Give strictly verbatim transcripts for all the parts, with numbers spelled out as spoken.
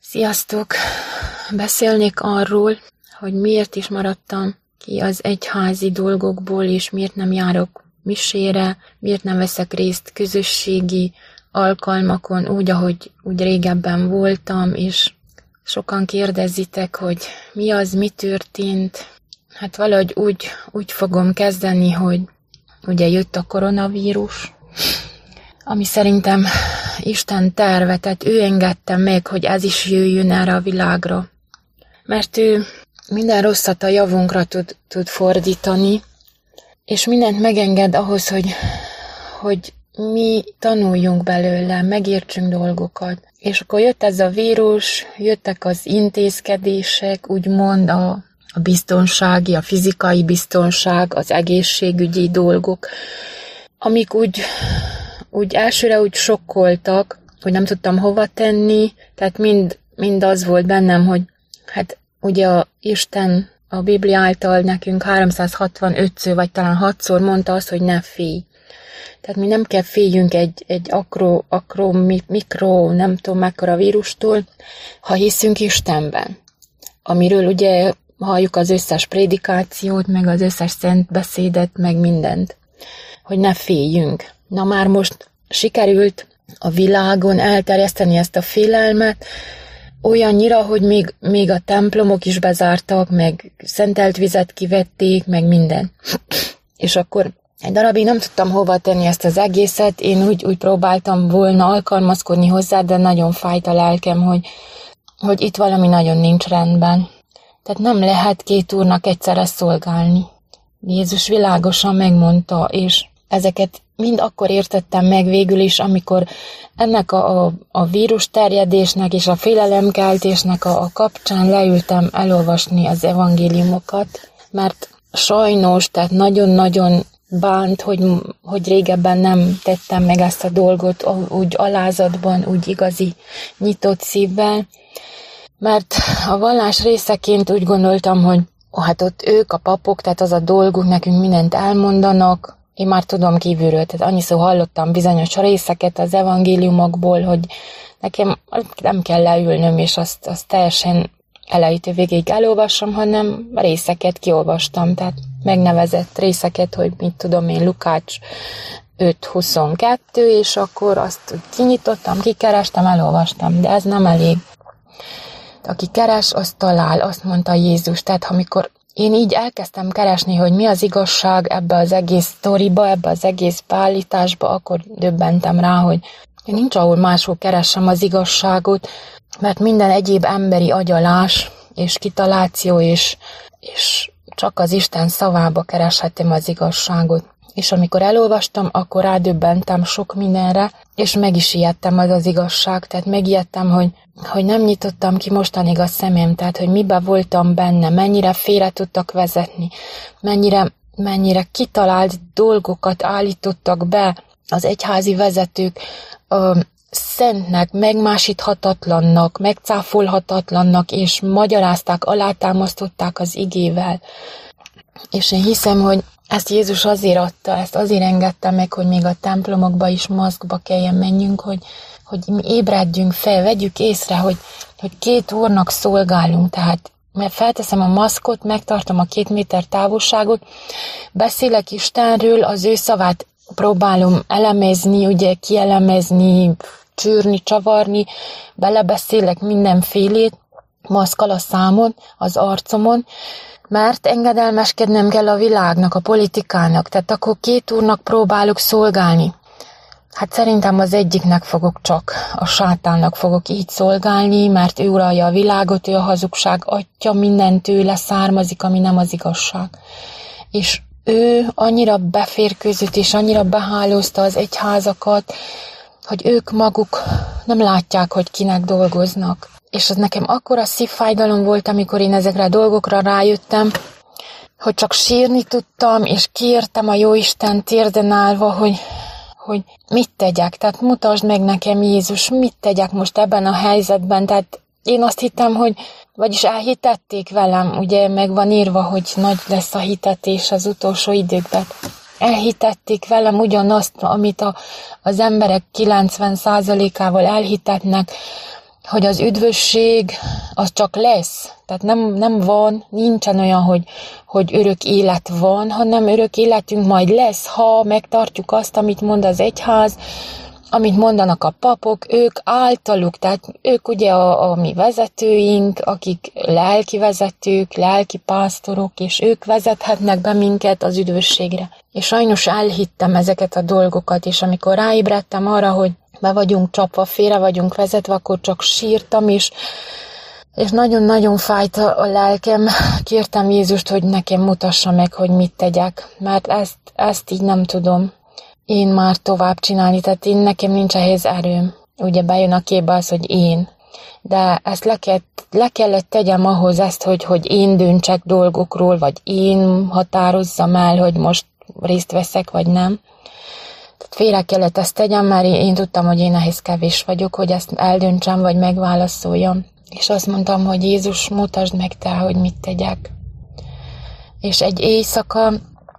Sziasztok! Beszélnék arról, hogy miért is maradtam ki az egyházi dolgokból, és miért nem járok misére, miért nem veszek részt közösségi alkalmakon, úgy, ahogy úgy régebben voltam, és sokan kérdezitek, hogy mi az, mi történt. Hát valahogy úgy, úgy fogom kezdeni, hogy ugye jött a koronavírus, ami szerintem Isten terve, tehát ő engedte meg, hogy ez is jöjjön erre a világra. Mert ő minden rosszat a javunkra tud, tud fordítani, és mindent megenged ahhoz, hogy, hogy mi tanuljunk belőle, megértsünk dolgokat. És akkor jött ez a vírus, jöttek az intézkedések, úgymond a, a biztonsági, a fizikai biztonság, az egészségügyi dolgok, amik úgy, úgy elsőre úgy sokkoltak, hogy nem tudtam hova tenni, tehát mind, mind az volt bennem, hogy hát ugye a Isten a Biblia által nekünk háromszázhatvanötször vagy talán hatszor mondta azt, hogy ne félj. Tehát mi nem kell féljünk egy, egy akro, akro, mikro, nem tudom mekkora vírustól, ha hiszünk Istenben. Amiről ugye halljuk az összes prédikációt, meg az összes szent beszédet, meg mindent. Hogy ne féljünk. Na már most sikerült a világon elterjeszteni ezt a félelmet, olyannyira, hogy még, még a templomok is bezártak, meg szentelt vizet kivették, meg minden. És akkor egy darabig nem tudtam hova tenni ezt az egészet, én úgy, úgy próbáltam volna alkalmazkodni hozzá, de nagyon fájt a lelkem, hogy, hogy itt valami nagyon nincs rendben. Tehát nem lehet két úrnak egyszerre szolgálni. Jézus világosan megmondta, és ezeket mind akkor értettem meg végül is, amikor ennek a, a, a vírus terjedésnek és a félelemkeltésnek a, a kapcsán leültem elolvasni az evangéliumokat, mert sajnos, tehát nagyon-nagyon bánt, hogy, hogy régebben nem tettem meg ezt a dolgot úgy alázatban, úgy igazi nyitott szívvel, mert a vallás részeként úgy gondoltam, hogy ó, hát ott ők, a papok, tehát az a dolguk, nekünk mindent elmondanak, én már tudom kívülről, tehát annyiszor hallottam bizonyos részeket az evangéliumokból, hogy nekem nem kell leülnöm, és azt, azt teljesen elejétől végéig elolvassam, hanem részeket kiolvastam, tehát megnevezett részeket, hogy mit tudom én, Lukács öt huszonkettő, és akkor azt kinyitottam, kikerestem, elolvastam, de ez nem elég. Aki keres, az talál, azt mondta Jézus. Tehát amikor én így elkezdtem keresni, hogy mi az igazság ebbe az egész sztoriba, ebbe az egész beállításba, akkor döbbentem rá, hogy nincs ahol máshol keressem az igazságot, mert minden egyéb emberi agyalás és kitaláció, és, és csak az Isten szavába kereshetem az igazságot. És amikor elolvastam, akkor rádöbbentem sok mindenre, és meg is ijedtem az az igazság, tehát megijedtem, hogy, hogy nem nyitottam ki mostanig a szemem, tehát hogy mibe voltam benne, mennyire félre tudtak vezetni, mennyire, mennyire kitalált dolgokat állítottak be az egyházi vezetők, ö, szentnek, megmásíthatatlannak, megcáfolhatatlannak, és magyarázták, alátámasztották az igével. És én hiszem, hogy ezt Jézus azért adta, ezt azért engedte meg, hogy még a templomokba is maszkba kelljen menjünk, hogy, hogy mi ébredjünk fel, vegyük észre, hogy, hogy két úrnak szolgálunk, tehát mert felteszem a maszkot, megtartom a két méter távolságot, beszélek Istenről, az ő szavát próbálom elemezni, ugye kielemezni, csűrni, csavarni, belebeszélek mindenfélét, maszkkal a számon, az arcomon, mert engedelmeskednem kell a világnak, a politikának, tehát akkor két úrnak próbálok szolgálni. Hát szerintem az egyiknek fogok csak, a sátánnak fogok így szolgálni, mert ő uralja a világot, ő a hazugság atya, minden tőle származik, ami nem az igazság. És ő annyira beférkőzött és annyira behálózta az egyházakat, hogy ők maguk nem látják, hogy kinek dolgoznak. És az nekem akkora szívfájdalom volt, amikor én ezekre a dolgokra rájöttem, hogy csak sírni tudtam, és kértem a Jóisten térden állva, hogy, hogy mit tegyek. Tehát mutasd meg nekem, Jézus, mit tegyek most ebben a helyzetben. Tehát én azt hittem, hogy, vagyis elhitették velem, ugye meg van írva, hogy nagy lesz a hitetés az utolsó időkben. Elhitették velem ugyanazt, amit a, az emberek kilencven százalékával elhitetnek, hogy az üdvösség az csak lesz. Tehát nem, nem van, nincsen olyan, hogy, hogy örök élet van, hanem örök életünk majd lesz, ha megtartjuk azt, amit mond az egyház, amit mondanak a papok, ők általuk, tehát ők ugye a, a mi vezetőink, akik lelki vezetők, lelki pásztorok, és ők vezethetnek be minket az üdvösségre. És sajnos elhittem ezeket a dolgokat, és amikor ráébredtem arra, hogy be vagyunk csapva, félre vagyunk vezetve, akkor csak sírtam, és, és nagyon-nagyon fájt a lelkem. Kértem Jézust, hogy nekem mutassa meg, hogy mit tegyek, mert ezt, ezt így nem tudom én már tovább csinálni, tehát én nekem nincs ehhez erőm. Ugye bejön a képbe az, hogy én. De ezt le, kell, le kellett tegyem ahhoz ezt, hogy, hogy én döntsek dolgokról, vagy én határozzam el, hogy most részt veszek, vagy nem. Tehát félre kellett ezt tegyem, mert én, én tudtam, hogy én ehhez kevés vagyok, hogy ezt eldöntsem, vagy megválaszoljam. És azt mondtam, hogy Jézus, mutasd meg te, hogy mit tegyek. És egy éjszaka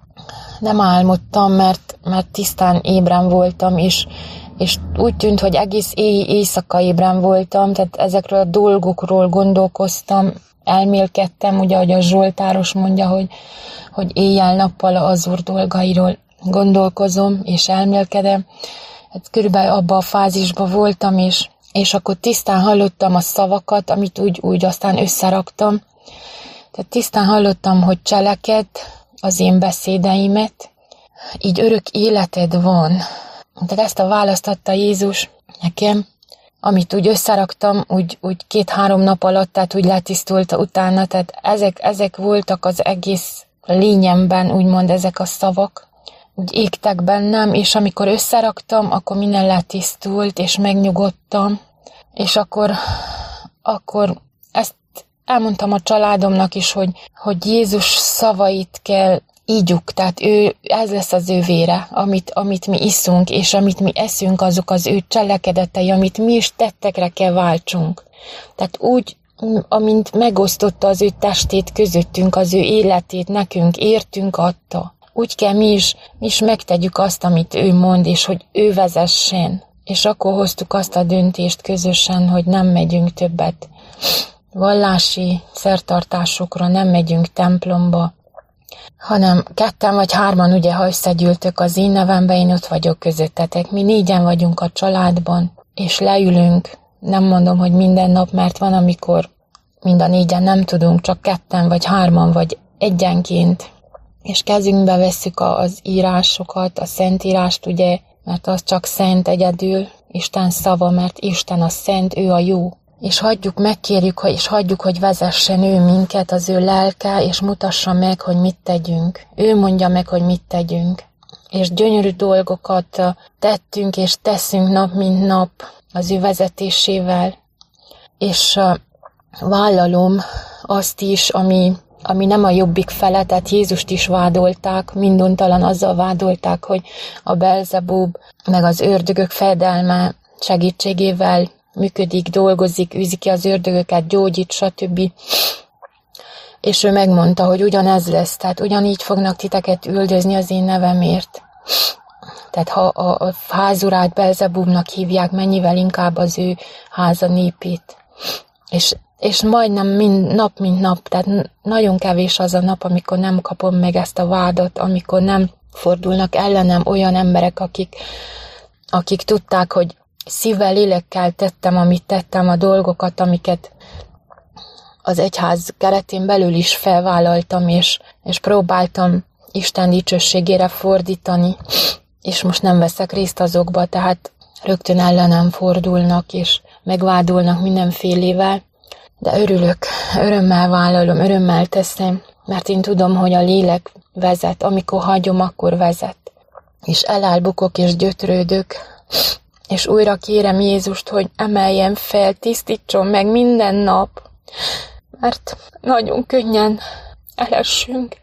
nem álmodtam, mert, mert tisztán ébren voltam, és, és úgy tűnt, hogy egész éj, éjszaka ébren voltam, tehát ezekről a dolgokról gondolkoztam, elmélkedtem, ugye, ahogy a Zsoltáros mondja, hogy, hogy éjjel-nappal az Úr dolgairól gondolkozom, és elmélkedem. Hát körülbelül abban a fázisban voltam, és, és akkor tisztán hallottam a szavakat, amit úgy, úgy aztán összeraktam. Tehát tisztán hallottam, hogy cseleked az én beszédeimet, így örök életed van. Tehát ezt a választ adta Jézus nekem, amit úgy összeraktam, úgy, úgy két-három nap alatt, tehát úgy letisztult utána, tehát ezek, ezek voltak az egész lényemben, úgymond ezek a szavak, úgy égtek bennem, és amikor összeraktam, akkor minden letisztult, és megnyugodtam, és akkor, akkor ezt elmondtam a családomnak is, hogy, hogy Jézus szavait kell ígyuk, tehát ő, ez lesz az ő vére, amit, amit mi iszunk, és amit mi eszünk, azok az ő cselekedetei, amit mi is tettekre kell váltsunk. Tehát úgy, amint megosztotta az ő testét közöttünk, az ő életét nekünk, értünk adta. Úgy kell mi is, mi is megtegyük azt, amit ő mond, és hogy ő vezessen. És akkor hoztuk azt a döntést közösen, hogy nem megyünk többet vallási szertartásokra, nem megyünk templomba, hanem ketten vagy hárman, ugye, ha összegyűltök az én nevembe, én ott vagyok közöttetek. Mi négyen vagyunk a családban, és leülünk. Nem mondom, hogy minden nap, mert van, amikor mind a négyen nem tudunk, csak ketten vagy hárman, vagy egyenként. És kezünkbe vesszük az írásokat, a szentírást, ugye, mert az csak szent egyedül, Isten szava, mert Isten a szent, ő a jó. És hagyjuk, megkérjük, és hagyjuk, hogy vezessen ő minket, az ő lelke, és mutassa meg, hogy mit tegyünk. Ő mondja meg, hogy mit tegyünk. És gyönyörű dolgokat tettünk, és teszünk nap, mint nap az ő vezetésével. És vállalom azt is, ami, ami nem a jobbik fele, tehát Jézust is vádolták, minduntalan azzal vádolták, hogy a Belzebub, meg az ördögök fejedelme segítségével működik, dolgozik, űzi ki az ördögöket, gyógyít, stb. És ő megmondta, hogy ugyanez lesz, tehát ugyanígy fognak titeket üldözni az én nevemért. Tehát ha a, a házurát Belzebubnak hívják, mennyivel inkább az ő háza népét. És, és majdnem mind, nap, mint nap, tehát nagyon kevés az a nap, amikor nem kapom meg ezt a vádat, amikor nem fordulnak ellenem olyan emberek, akik, akik tudták, hogy szívvel, lélekkel tettem, amit tettem, a dolgokat, amiket az egyház keretén belül is felvállaltam, és, és próbáltam Isten dicsőségére fordítani, és most nem veszek részt azokba, tehát rögtön ellenem fordulnak, és megvádolnak mindenfélével, de örülök, örömmel vállalom, örömmel teszem, mert én tudom, hogy a lélek vezet, amikor hagyom, akkor vezet. És elállbukok és gyötrődök, és újra kérem Jézust, hogy emeljen fel, tisztítson meg minden nap, mert nagyon könnyen elessünk.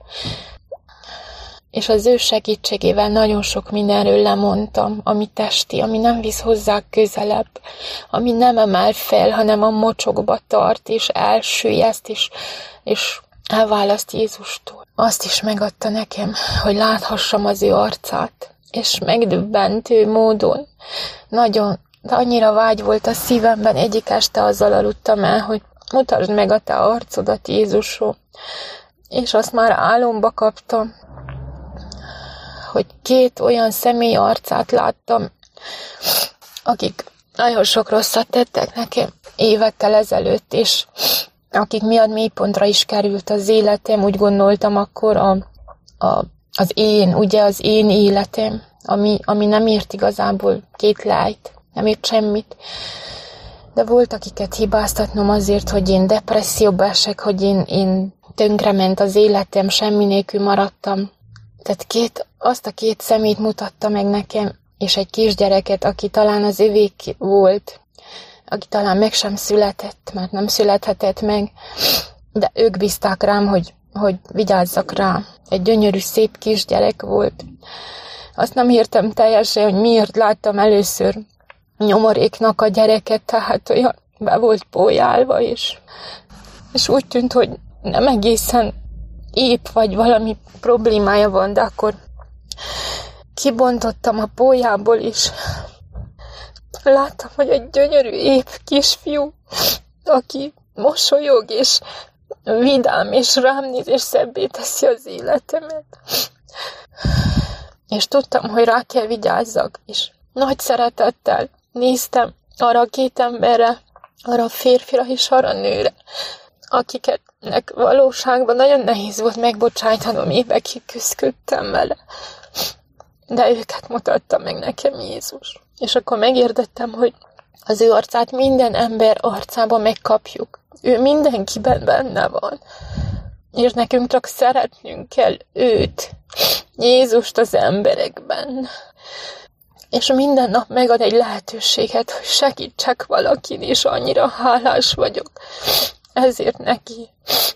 És az ő segítségével nagyon sok mindenről lemondtam, ami testi, ami nem visz hozzá közelebb, ami nem emel fel, hanem a mocsokba tart, és elsüllyeszt, és, és elválaszt Jézustól. Azt is megadta nekem, hogy láthassam az ő arcát, és megdöbbentő módon nagyon, de annyira vágy volt a szívemben, egyik este azzal aludtam el, hogy mutasd meg a te arcodat, Jézusom. És azt már álomba kaptam, hogy két olyan személy arcát láttam, akik nagyon sok rosszat tettek nekem évekkel ezelőtt, és akik miatt mélypontra is került az életem, úgy gondoltam akkor a, a, az én, ugye az én életem, ami, ami nem ért igazából két lájt, nem ért semmit. De volt, akiket hibáztatnom azért, hogy én depresszióba esek, hogy én, én tönkrement az életem, semmi nélkül maradtam. Tehát két, azt a két szemét mutatta meg nekem, és egy kisgyereket, aki talán az övék volt, aki talán meg sem született, mert nem születhetett meg, de ők bízták rám, hogy, hogy vigyázzak rá. Egy gyönyörű, szép kisgyerek volt. Azt nem értem teljesen, hogy miért láttam először nyomoréknak a gyereket, tehát olyan be volt pólyálva, és, és úgy tűnt, hogy nem egészen épp, vagy valami problémája van, de akkor kibontottam a pólyából, és láttam, hogy egy gyönyörű, épp kisfiú, aki mosolyog, és vidám, és rám néz, és szebbé teszi az életemet. És tudtam, hogy rá kell vigyázzak, és nagy szeretettel néztem arra a két emberre, arra a férfira és arra a nőre, akiknek valóságban nagyon nehéz volt megbocsájtanom, évekig küzdöttem vele. De őket mutatta meg nekem Jézus. És akkor megértettem, hogy az ő arcát minden ember arcában megkapjuk. Ő mindenkiben benne van. És nekünk csak szeretnünk kell őt, Jézust az emberekben. És minden nap megad egy lehetőséget, hogy segítsek valakin, és annyira hálás vagyok ezért neki.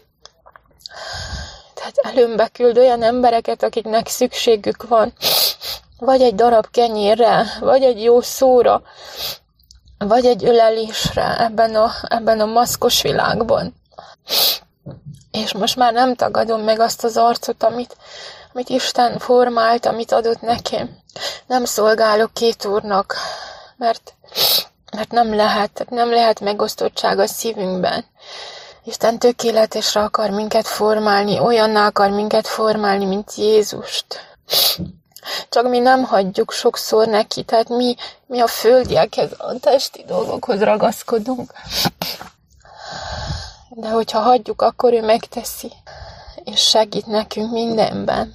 Tehát előmbe küld olyan embereket, akiknek szükségük van, vagy egy darab kenyérre, vagy egy jó szóra, vagy egy ölelésre ebben a, ebben a maszkos világban. És most már nem tagadom meg azt az arcot, amit, amit Isten formált, amit adott nekem. Nem szolgálok két úrnak, mert, mert nem lehet, nem lehet megosztottság a szívünkben. Isten tökéletesre akar minket formálni, olyanná akar minket formálni, mint Jézust. Csak mi nem hagyjuk sokszor neki, tehát mi, mi a földiekhez, a testi dolgokhoz ragaszkodunk. De hogyha hagyjuk, akkor ő megteszi, és segít nekünk mindenben.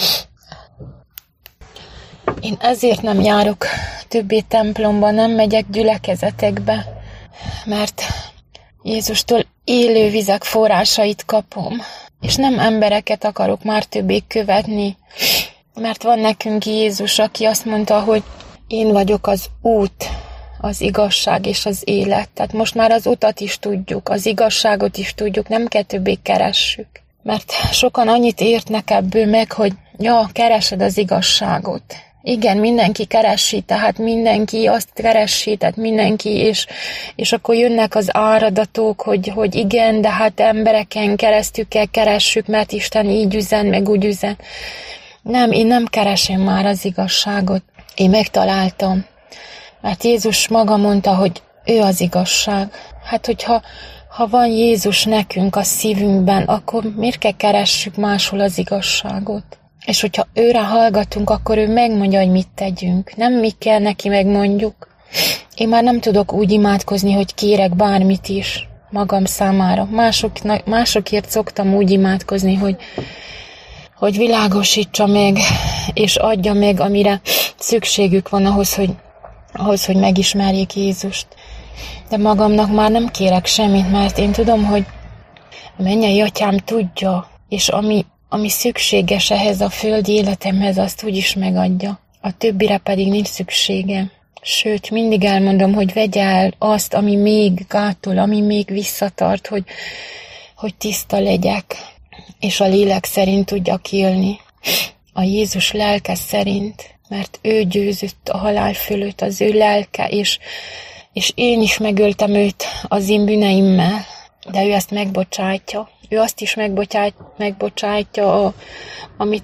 Én ezért nem járok többé templomba, nem megyek gyülekezetekbe, mert Jézustól élő vizek forrásait kapom, és nem embereket akarok már többé követni, mert van nekünk Jézus, aki azt mondta, hogy én vagyok az út, az igazság és az élet. Tehát most már az utat is tudjuk, az igazságot is tudjuk, nem kell többé keressük. Mert sokan annyit értnek ebből meg, hogy ja, keresed az igazságot. Igen, mindenki keresi, tehát mindenki azt keresi, tehát mindenki, és, és akkor jönnek az áradatok, hogy, hogy igen, de hát embereken keresztül kell keressük, mert Isten így üzen, meg úgy üzen. Nem, én nem keresem már az igazságot. Én megtaláltam. Mert Jézus maga mondta, hogy ő az igazság. Hát, hogyha ha van Jézus nekünk a szívünkben, akkor miért kell keressük máshol az igazságot? És hogyha őre hallgatunk, akkor ő megmondja, hogy mit tegyünk. Nem mi kell neki megmondjuk. Én már nem tudok úgy imádkozni, hogy kérek bármit is magam számára. Mások, másokért szoktam úgy imádkozni, hogy, hogy világosítsa meg, és adja meg, amire szükségük van ahhoz, hogy, ahhoz, hogy megismerjék Jézust. De magamnak már nem kérek semmit, mert én tudom, hogy a mennyei atyám tudja, és ami ami szükséges ehhez a földi életemhez, azt úgyis megadja. A többire pedig nincs szükségem. Sőt, mindig elmondom, hogy vegye el azt, ami még gátol, ami még visszatart, hogy, hogy tiszta legyek, és a lélek szerint tudjak élni. A Jézus lelke szerint, mert ő győzött a halál fölött, az ő lelke, és, és én is megöltem őt az én bűneimmel, de ő ezt megbocsátja. Ő azt is megbocsájt, megbocsájtja, a, amit a,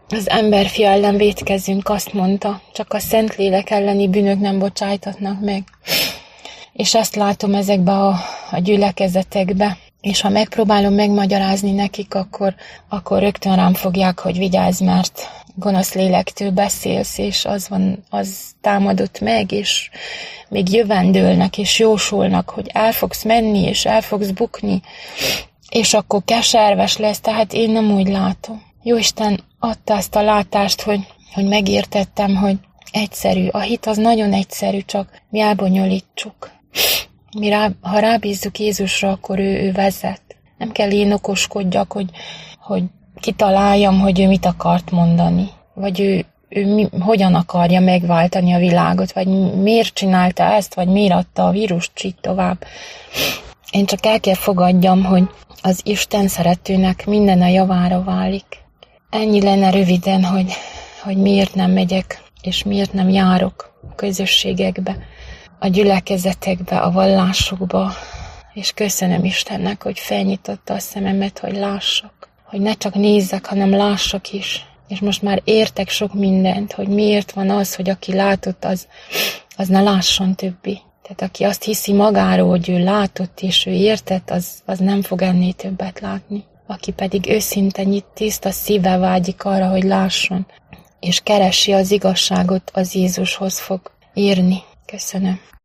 az emberfia ellen vétkezünk, azt mondta, csak a Szentlélek elleni bűnök nem bocsájtatnak meg. És ezt látom ezekbe a, a gyülekezetekbe, és ha megpróbálom megmagyarázni nekik, akkor, akkor rögtön rám fogják, hogy vigyázz, mert gonosz lélektől beszélsz, és az van, az támadott meg, és még jövendőlnek, és jósolnak, hogy el fogsz menni, és el fogsz bukni, és akkor keserves lesz, tehát én nem úgy látom. Jóisten adta ezt a látást, hogy, hogy megértettem, hogy egyszerű. A hit az nagyon egyszerű, csak mi elbonyolítsuk. Mi rá, ha rábízzuk Jézusra, akkor ő, ő vezet. Nem kell én okoskodjak, hogy, hogy kitaláljam, hogy ő mit akart mondani. Vagy ő, ő mi, hogyan akarja megváltani a világot, vagy miért csinálta ezt, vagy miért adta a vírust így tovább. Én csak el kell fogadjam, hogy az Isten szeretőnek minden a javára válik. Ennyi lenne röviden, hogy, hogy miért nem megyek, és miért nem járok a közösségekbe, a gyülekezetekbe, a vallásokba, és köszönöm Istennek, hogy felnyitotta a szememet, hogy lássak, hogy ne csak nézzek, hanem lássak is. És most már értek sok mindent, hogy miért van az, hogy aki látott, az, az ne lásson többi. Tehát aki azt hiszi magáról, hogy ő látott és ő értett, az, az nem fog ennél többet látni. Aki pedig őszinte nyit, tiszta szívvel vágyik arra, hogy lásson, és keresi az igazságot, az Jézushoz fog érni. Köszönöm.